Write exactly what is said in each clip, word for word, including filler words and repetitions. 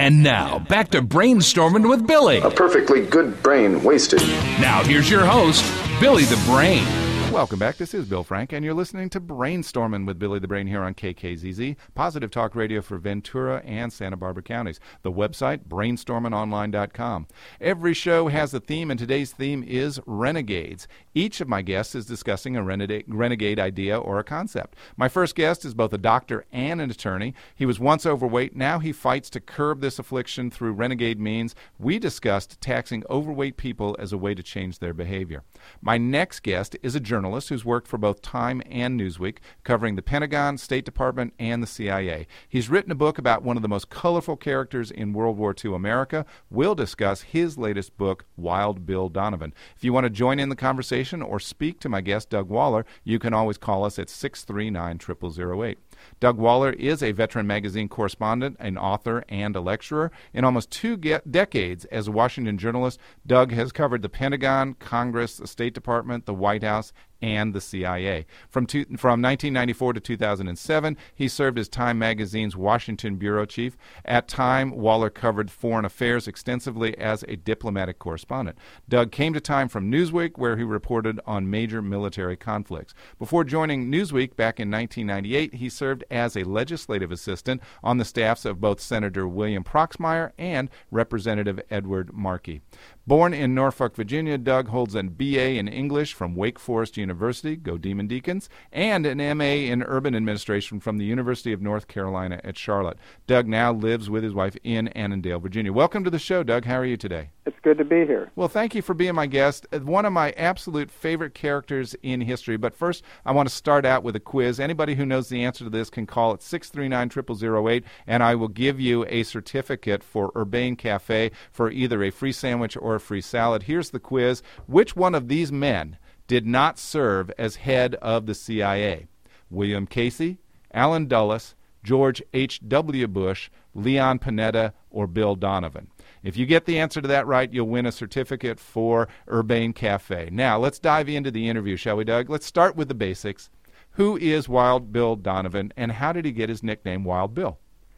And now, back to Brainstorming with Billy. A perfectly good brain wasted. Now, here's your host, Billy the Brain. Welcome back. This is Bill Frank, and you're listening to Brainstorming with Billy the Brain here on K K Z Z, Positive Talk Radio for Ventura and Santa Barbara counties. The website, brainstorming online dot com. Every show has a theme, and today's theme is renegades. Each of my guests is discussing a renegade, renegade idea or a concept. My first guest is both a doctor and an attorney. He was once overweight. Now he fights to curb this affliction through renegade means. We discussed taxing overweight people as a way to change their behavior. My next guest is a journalist who's worked for both Time and Newsweek, covering the Pentagon, State Department, and the C I A. He's written a book about one of the most colorful characters in World War Two America. We'll discuss his latest book, Wild Bill Donovan. If you want to join in the conversation or speak to my guest, Doug Waller, you can always call us at six three nine, zero zero zero eight. Doug Waller is a Veteran Magazine correspondent, an author, and a lecturer. In almost two ge- decades as a Washington journalist, Doug has covered the Pentagon, Congress, the State Department, the White House, and the C I A. From, two, from nineteen ninety-four to two thousand seven, he served as Time Magazine's Washington bureau chief. At Time, Waller covered foreign affairs extensively as a diplomatic correspondent. Doug came to Time from Newsweek, where he reported on major military conflicts. Before joining Newsweek back in nineteen ninety-eight, he served as a legislative assistant on the staffs of both Senator William Proxmire and Representative Edward Markey. Born in Norfolk, Virginia, Doug holds a B A in English from Wake Forest University, go Demon Deacons, and an M A in Urban Administration from the University of North Carolina at Charlotte. Doug now lives with his wife in Annandale, Virginia. Welcome to the show, Doug. How are you today? It's good to be here. Well, thank you for being my guest. One of my absolute favorite characters in history. But first, I want to start out with a quiz. Anybody who knows the answer to this can call at six three nine, zero zero zero eight, and I will give you a certificate for Urbane Cafe for either a free sandwich or a free salad. Here's the quiz. Which one of these men did not serve as head of the C I A? William Casey, Allen Dulles, George H W. Bush, Leon Panetta, or Bill Donovan? If you get the answer to that right, you'll win a certificate for Urbane Cafe. Now, let's dive into the interview, shall we, Doug? Let's start with the basics. Who is Wild Bill Donovan, and how did he get his nickname Wild Bill?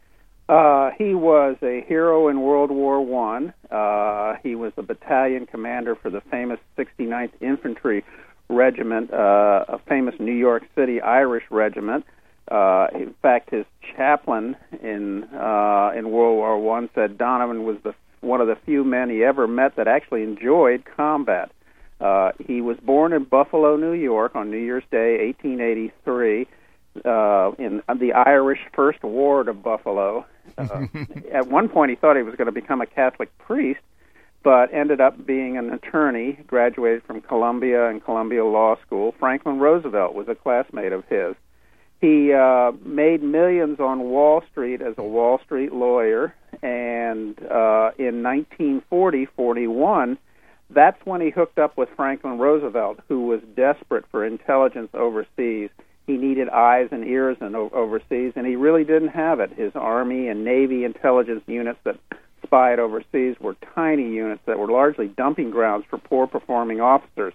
Uh, he was a hero in World War One. Uh, he was the battalion commander for the famous sixty-ninth Infantry Regiment, uh, a famous New York City Irish regiment. Uh, in fact, his chaplain in uh, in World War One said Donovan was the one of the few men he ever met that actually enjoyed combat. Uh, he was born in Buffalo, New York, on New Year's Day, eighteen eighty-three, uh, in the Irish First Ward of Buffalo. Uh, at one point, he thought he was going to become a Catholic priest, but ended up being an attorney, graduated from Columbia and Columbia Law School. Franklin Roosevelt was a classmate of his. He uh, made millions on Wall Street as a Wall Street lawyer, and uh, in nineteen forty, forty-one, that's when he hooked up with Franklin Roosevelt, who was desperate for intelligence overseas. He needed eyes and ears in o- overseas, and he really didn't have it. His Army and Navy intelligence units that spied overseas were tiny units that were largely dumping grounds for poor-performing officers.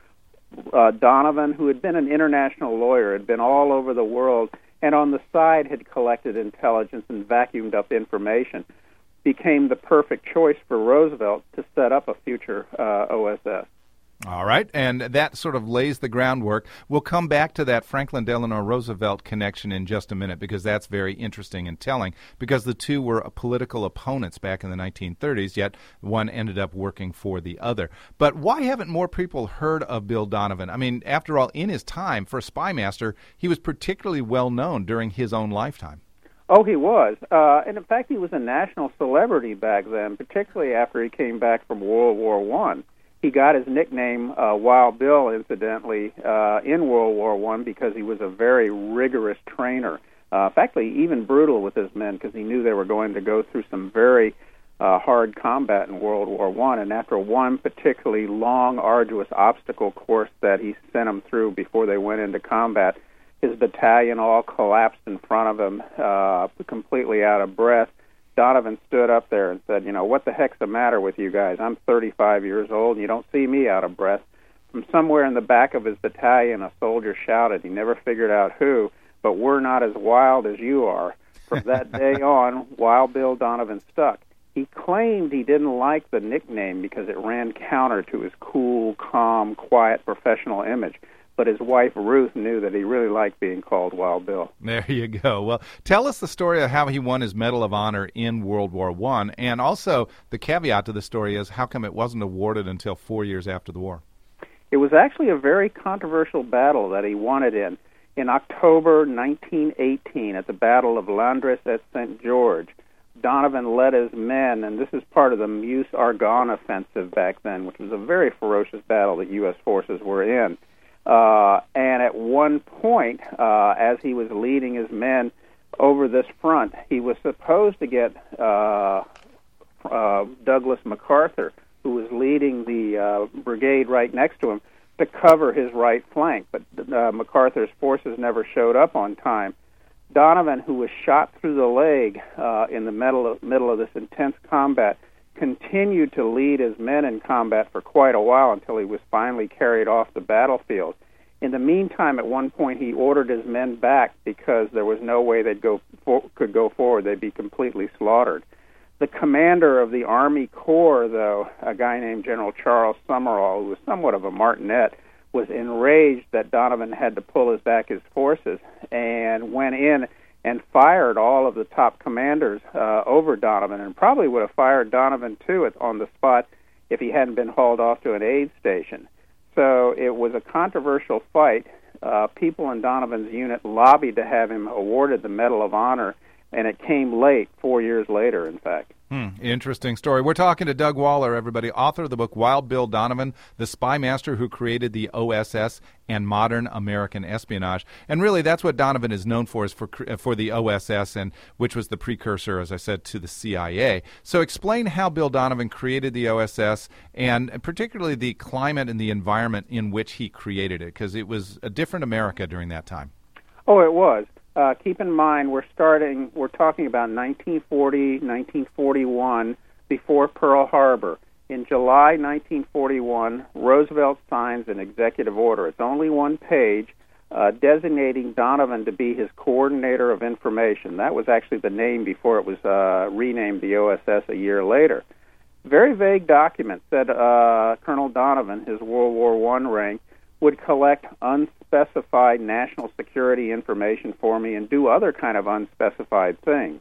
Uh, Donovan, who had been an international lawyer, had been all over the world, and on the side had collected intelligence and vacuumed up information, became the perfect choice for Roosevelt to set up a future uh, O S S. All right, and that sort of lays the groundwork. We'll come back to that Franklin Delano Roosevelt connection in just a minute, because that's very interesting and telling, because the two were political opponents back in the nineteen thirties, yet one ended up working for the other. But why haven't more people heard of Bill Donovan? I mean, after all, in his time, for a spy master, he was particularly well known during his own lifetime. Oh, he was. Uh, and in fact, he was a national celebrity back then, particularly after he came back from World War One. He got his nickname uh, Wild Bill, incidentally, uh, in World War One because he was a very rigorous trainer. Uh, in fact, even brutal with his men because he knew they were going to go through some very uh, hard combat in World War One. And after one particularly long, arduous obstacle course that he sent them through before they went into combat, his battalion all collapsed in front of him, uh, completely out of breath. Donovan stood up there and said, you know, what the heck's the matter with you guys? I'm thirty-five years old, and you don't see me out of breath. From somewhere in the back of his battalion, a soldier shouted, he never figured out who, but we're not as wild as you are. From that day on, Wild Bill Donovan stuck. He claimed he didn't like the nickname because it ran counter to his cool, calm, quiet professional image. But his wife, Ruth, knew that he really liked being called Wild Bill. There you go. Well, tell us the story of how he won his Medal of Honor in World War One, and also the caveat to the story is how come it wasn't awarded until four years after the war? It was actually a very controversial battle that he won it in. In October nineteen eighteen, at the Battle of Landres at Saint George, Donovan led his men, and this is part of the Meuse-Argonne offensive back then, which was a very ferocious battle that U S forces were in. Uh, and at one point, uh, as he was leading his men over this front, he was supposed to get uh, uh, Douglas MacArthur, who was leading the uh, brigade right next to him, to cover his right flank. But uh, MacArthur's forces never showed up on time. Donovan, who was shot through the leg uh, in the middle of, middle of this intense combat, continued to lead his men in combat for quite a while until he was finally carried off the battlefield. In the meantime, at one point, he ordered his men back because there was no way they'd go for, could go forward. They'd be completely slaughtered. The commander of the Army Corps, though, a guy named General Charles Summerall, who was somewhat of a martinet, was enraged that Donovan had to pull his back his forces and went in and fired all of the top commanders uh, over Donovan, and probably would have fired Donovan, too, at, on the spot if he hadn't been hauled off to an aid station. So it was a controversial fight. Uh, people in Donovan's unit lobbied to have him awarded the Medal of Honor, and it came late, four years later, in fact. Hmm, interesting story. We're talking to Doug Waller, everybody, author of the book Wild Bill Donovan, the spy master who created the O S S and modern American espionage. And really, that's what Donovan is known for, is for for the O S S, and which was the precursor, as I said, to the C I A. So explain how Bill Donovan created the O S S, and particularly the climate and the environment in which he created it, because it was a different America during that time. Oh, it was. Uh, keep in mind, we're starting, we're talking about nineteen forty, nineteen forty-one, before Pearl Harbor. In July nineteen forty-one, Roosevelt signs an executive order. It's only one page, uh, designating Donovan to be his coordinator of information. That was actually the name before it was uh, renamed the O S S a year later. Very vague document said uh, Colonel Donovan, his World War One rank, would collect unspecified national security information for me and do other kind of unspecified things.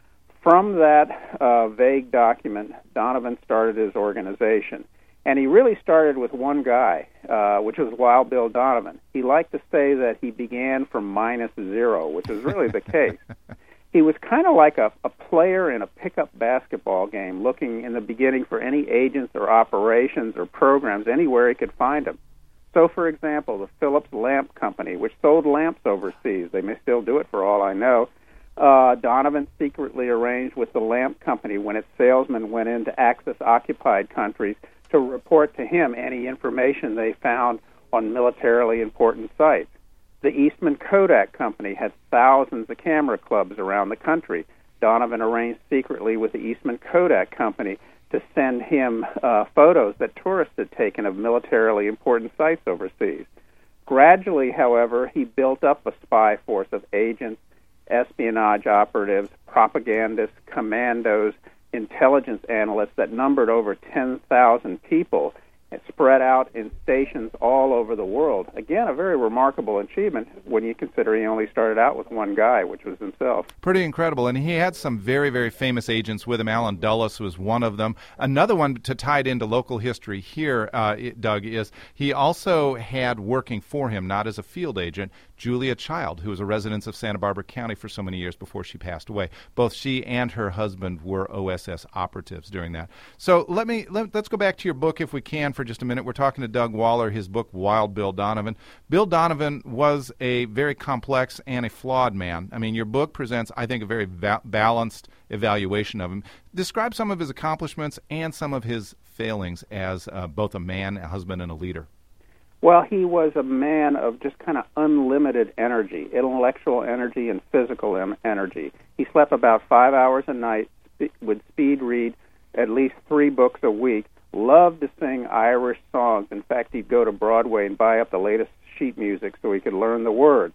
From that uh, vague document, Donovan started his organization. And he really started with one guy, uh, which was Wild Bill Donovan. He liked to say that he began from minus zero, which is really the case. He was kind of like a, a player in a pickup basketball game, looking in the beginning for any agents or operations or programs anywhere he could find them. So, for example, the Philips Lamp Company, which sold lamps overseas, they may still do it for all I know, uh, Donovan secretly arranged with the lamp company when its salesmen went into Axis-occupied countries to report to him any information they found on militarily important sites. The Eastman Kodak Company had thousands of camera clubs around the country. Donovan arranged secretly with the Eastman Kodak Company to send him uh, photos that tourists had taken of militarily important sites overseas. Gradually, however, he built up a spy force of agents, espionage operatives, propagandists, commandos, intelligence analysts that numbered over ten thousand people, and spread out in stations all over the world. Again, a very remarkable achievement when you consider he only started out with one guy, which was himself. Pretty incredible. And he had some very, very famous agents with him. Alan Dulles was one of them. Another one to tie it into local history here, uh, Doug, is he also had working for him, not as a field agent, Julia Child, who was a resident of Santa Barbara County for so many years before she passed away. Both she and her husband were O S S operatives during that. So let me, let, let's go back to your book if we can for just a minute. We're talking to Doug Waller, his book, Wild Bill Donovan. Bill Donovan was a very complex and a flawed man. I mean, your book presents, I think, a very va- balanced evaluation of him. Describe some of his accomplishments and some of his failings as uh, both a man, a husband, and a leader. Well, he was a man of just kind of unlimited energy, intellectual energy and physical em- energy. He slept about five hours a night, sp- would speed read at least three books a week, loved to sing Irish songs. In fact, he'd go to Broadway and buy up the latest sheet music so he could learn the words.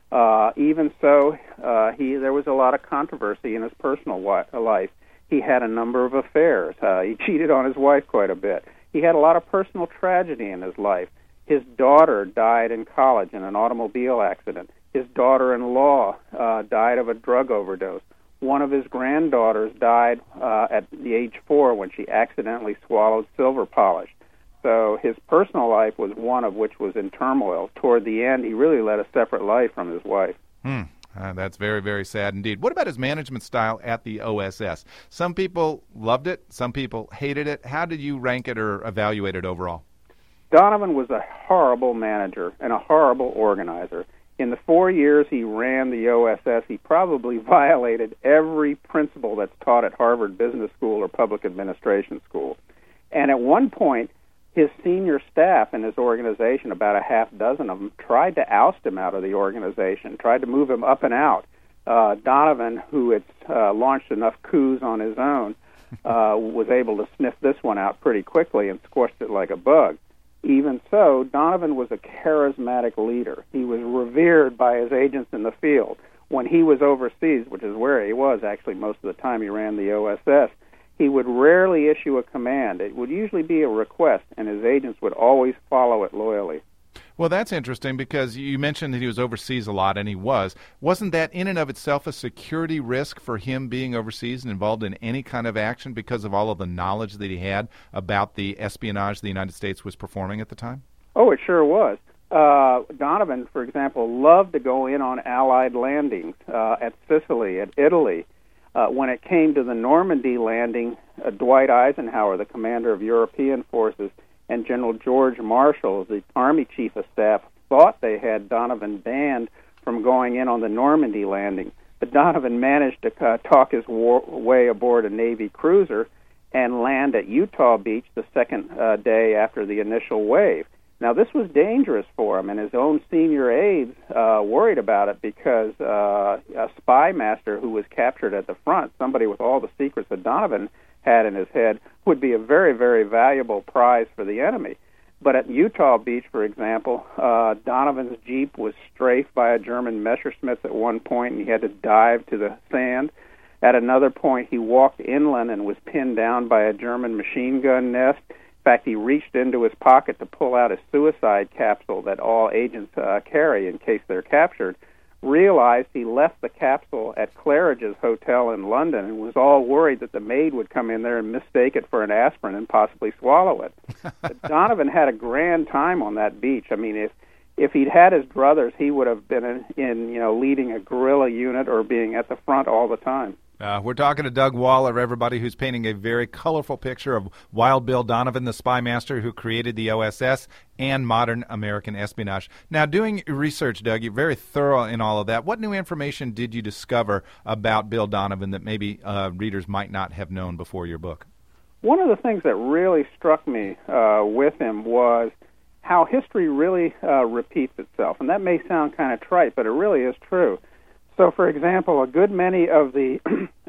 Uh, even so, uh, he there was a lot of controversy in his personal wi- life. He had a number of affairs. Uh, he cheated on his wife quite a bit. He had a lot of personal tragedy in his life. His daughter died in college in an automobile accident. His daughter-in-law uh, died of a drug overdose. One of his granddaughters died uh, at the age four when she accidentally swallowed silver polish. So his personal life was one of which was in turmoil. Toward the end, he really led a separate life from his wife. Hmm. Uh, that's very, very sad indeed. What about his management style at the O S S? Some people loved it. Some people hated it. How did you rank it or evaluate it overall? Donovan was a horrible manager and a horrible organizer. In the four years he ran the O S S, he probably violated every principle that's taught at Harvard Business School or Public Administration School. And at one point, his senior staff in his organization, about a half dozen of them, tried to oust him out of the organization, tried to move him up and out. Uh, Donovan, who had uh, launched enough coups on his own, uh, was able to sniff this one out pretty quickly and squashed it like a bug. Even so, Donovan was a charismatic leader. He was revered by his agents in the field. When he was overseas, which is where he was actually most of the time he ran the O S S, he would rarely issue a command. It would usually be a request, and his agents would always follow it loyally. Well, that's interesting because you mentioned that he was overseas a lot, and he was. Wasn't that in and of itself a security risk for him being overseas and involved in any kind of action because of all of the knowledge that he had about the espionage the United States was performing at the time? Oh, it sure was. Uh, Donovan, for example, loved to go in on Allied landings uh, at Sicily, at Italy. Uh, when it came to the Normandy landing, uh, Dwight Eisenhower, the commander of European forces, and General George Marshall, the Army Chief of Staff, thought they had Donovan banned from going in on the Normandy landing. But Donovan managed to uh, talk his war- way aboard a Navy cruiser and land at Utah Beach the second uh, day after the initial wave. Now, this was dangerous for him, and his own senior aides uh, worried about it because uh, a spy master who was captured at the front, somebody with all the secrets that Donovan had in his head, would be a very, very valuable prize for the enemy. But at Utah Beach, for example, uh, Donovan's Jeep was strafed by a German Messerschmitt at one point, and he had to dive to the sand. At another point, he walked inland and was pinned down by a German machine gun nest. In fact, he reached into his pocket to pull out a suicide capsule that all agents uh, carry in case they're captured, realized he left the capsule at Claridge's Hotel in London and was all worried that the maid would come in there and mistake it for an aspirin and possibly swallow it. But Donovan had a grand time on that beach. I mean, if if he'd had his druthers, he would have been in, in you know, leading a guerrilla unit or being at the front all the time. Uh, we're talking to Doug Waller, everybody, who's painting a very colorful picture of Wild Bill Donovan, the spy master who created the O S S and modern American espionage. Now, doing research, Doug, you're very thorough in all of that. What new information did you discover about Bill Donovan that maybe uh, readers might not have known before your book? One of the things that really struck me uh, with him was how history really uh, repeats itself. And that may sound kind of trite, but it really is true. So, for example, a good many of the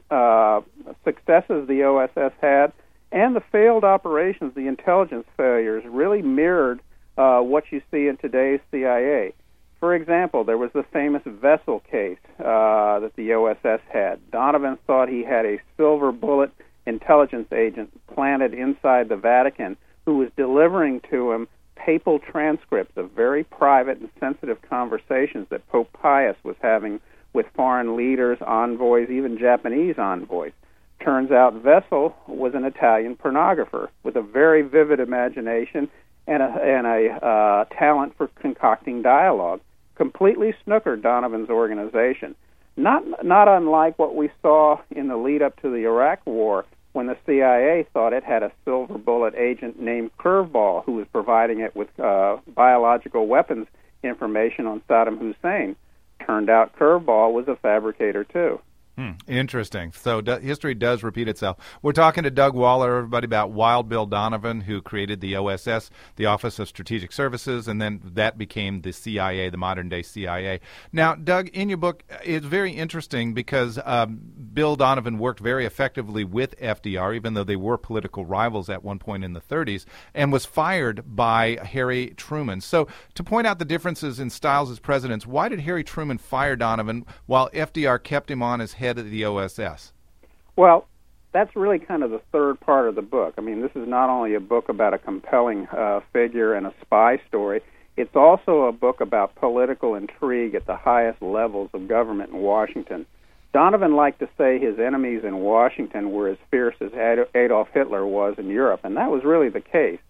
uh, successes the O S S had and the failed operations, the intelligence failures, really mirrored uh, what you see in today's C I A. For example, there was the famous Vessel case uh, that the O S S had. Donovan thought he had a silver bullet intelligence agent planted inside the Vatican who was delivering to him papal transcripts of very private and sensitive conversations that Pope Pius was having with foreign leaders, envoys, even Japanese envoys. Turns out Vessel was an Italian pornographer with a very vivid imagination and a, and a uh, talent for concocting dialogue. Completely snookered Donovan's organization. Not, not unlike what we saw in the lead-up to the Iraq War when the C I A thought it had a silver bullet agent named Curveball who was providing it with uh, biological weapons information on Saddam Hussein. Turned out Curveball was a fabricator, too. Hmm, interesting. So do, history does repeat itself. We're talking to Doug Waller, everybody, about Wild Bill Donovan, who created the O S S, the Office of Strategic Services, and then that became the C I A, the modern-day C I A. Now, Doug, in your book, it's very interesting because um, Bill Donovan worked very effectively with F D R, even though they were political rivals at one point in the thirties, and was fired by Harry Truman. So to point out the differences in styles as presidents, why did Harry Truman fire Donovan while F D R kept him on as head of the O S S? Well, that's really kind of the third part of the book. I mean, this is not only a book about a compelling uh, figure and a spy story, it's also a book about political intrigue at the highest levels of government in Washington. Donovan liked to say his enemies in Washington were as fierce as Ad- Adolf Hitler was in Europe, and that was really the case.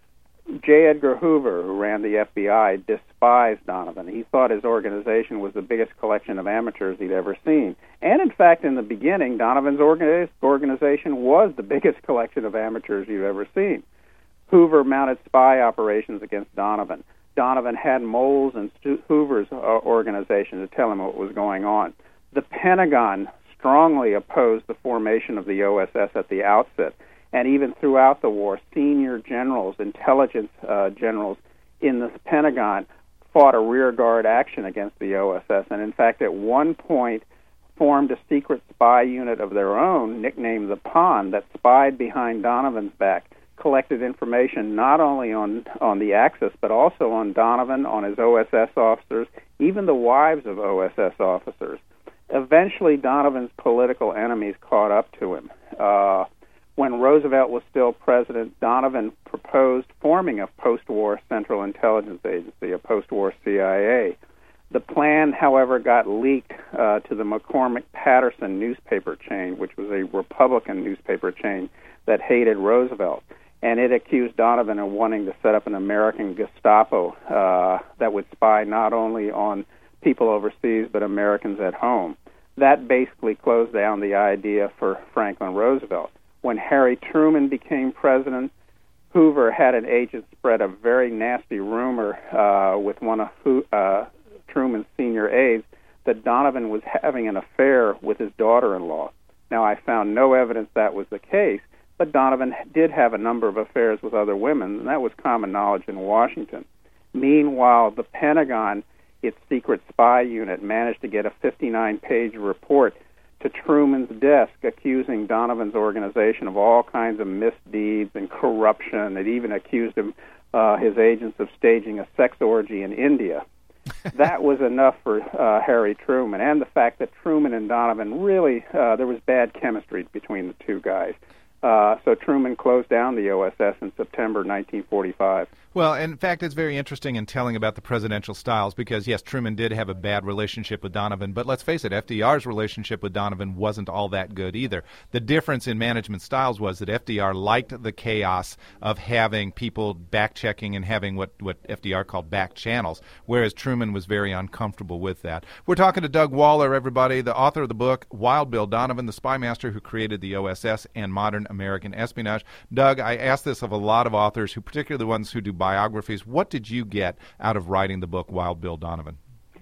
J. Edgar Hoover, who ran the F B I, despised Donovan. He thought his organization was the biggest collection of amateurs he'd ever seen. And in fact, in the beginning, Donovan's organi- organization was the biggest collection of amateurs you've ever seen. Hoover mounted spy operations against Donovan. Donovan had moles in Stu- Hoover's uh, organization to tell him what was going on. The Pentagon strongly opposed the formation of the O S S at the outset. And even throughout the war, senior generals, intelligence uh, generals in the Pentagon fought a rearguard action against the O S S, and in fact at one point formed a secret spy unit of their own, nicknamed the Pond, that spied behind Donovan's back, collected information not only on, on the Axis, but also on Donovan, on his O S S officers, even the wives of O S S officers. Eventually, Donovan's political enemies caught up to him. Uh, When Roosevelt was still president, Donovan proposed forming a post-war Central Intelligence Agency, a post-war C I A. The plan, however, got leaked uh, to the McCormick-Patterson newspaper chain, which was a Republican newspaper chain that hated Roosevelt, and it accused Donovan of wanting to set up an American Gestapo uh, that would spy not only on people overseas but Americans at home. That basically closed down the idea for Franklin Roosevelt. When Harry Truman became president, Hoover had an agent spread a very nasty rumor uh, with one of Ho- uh, Truman's senior aides that Donovan was having an affair with his daughter-in-law. Now, I found no evidence that was the case, but Donovan did have a number of affairs with other women, and that was common knowledge in Washington. Meanwhile, the Pentagon, its secret spy unit, managed to get a fifty-nine page report to Truman's desk accusing Donovan's organization of all kinds of misdeeds and corruption. It even accused him, uh, his agents, of staging a sex orgy in India. That was enough for uh, Harry Truman, and the fact that Truman and Donovan really, uh, there was bad chemistry between the two guys. Uh, so Truman closed down the O S S in September nineteen forty-five. Well, in fact, it's very interesting in telling about the presidential styles because, yes, Truman did have a bad relationship with Donovan, but let's face it, F D R's relationship with Donovan wasn't all that good either. The difference in management styles was that F D R liked the chaos of having people back-checking and having what, what F D R called back channels, whereas Truman was very uncomfortable with that. We're talking to Doug Waller, everybody, the author of the book, Wild Bill Donovan, the spy master who created the O S S and modern American espionage. Doug, I ask this of a lot of authors, who particularly the ones who do biographies. What did you get out of writing the book Wild Bill Donovan?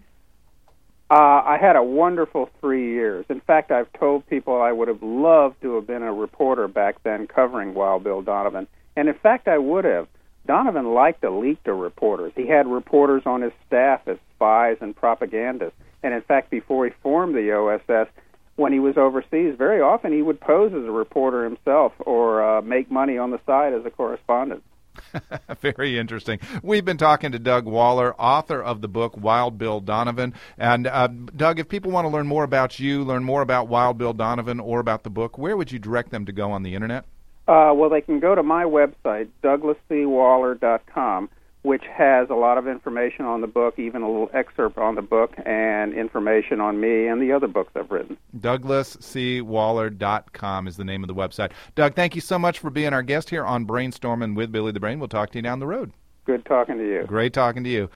Uh, I had a wonderful three years. In fact, I've told people I would have loved to have been a reporter back then covering Wild Bill Donovan. And in fact, I would have. Donovan liked to leak to reporters. He had reporters on his staff as spies and propagandists. And in fact, before he formed the O S S, when he was overseas, very often he would pose as a reporter himself or uh, make money on the side as a correspondent. Very interesting. We've been talking to Doug Waller, author of the book Wild Bill Donovan. And uh, Doug, if people want to learn more about you, learn more about Wild Bill Donovan or about the book, where would you direct them to go on the Internet? Uh, well, they can go to my website, douglas c waller dot com, which has a lot of information on the book, even a little excerpt on the book, and information on me and the other books I've written. douglas c waller dot com is the name of the website. Doug, thank you so much for being our guest here on Brainstorming with Billy the Brain. We'll talk to you down the road. Good talking to you. Great talking to you.